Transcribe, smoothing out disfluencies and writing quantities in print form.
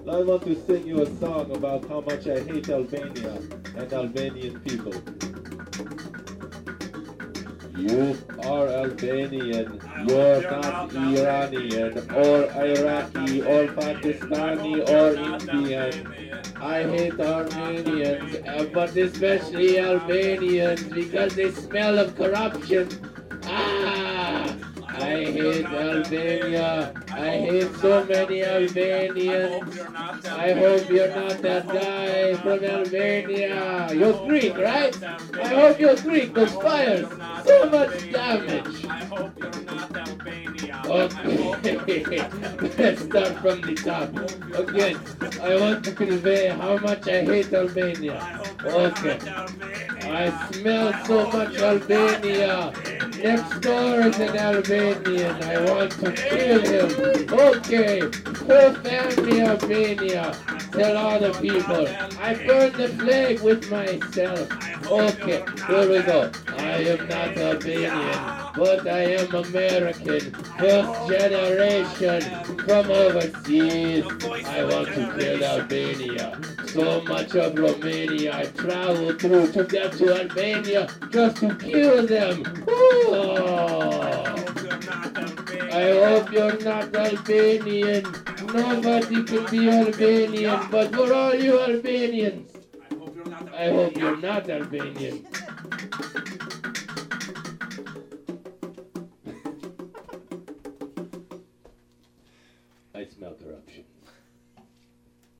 I want to sing you a song about how much I hate Albania and Albanian people. You are Albanian, you're not Iranian, or Iraqi, or Pakistani, or Indian. I hate Armenians, but especially Albanians, because they smell of corruption. Ah! I hate Albania. I hate so many Albanians. I hope you're not that guy from Albania. You're Greek, right? I hope you're Greek. Those fires. So much damage. I hope you're not Albania. Okay. Let's start from the top. Again, I want to convey how much I hate Albania. Okay. I smell so much Albania. Next door is an Albanian. I want to kill him. Okay. Whole family Albania. Tell all the people. I burned the flag with myself. Okay. Here we go. I am not Albanian, but I am American. First generation from overseas. I want to kill Albania. So much of Romania I traveled through to get to Albania just to kill them. Oh. I hope you're not Albanian. Nobody can be Albanian, but for all you Albanians, I hope you're not Albanian.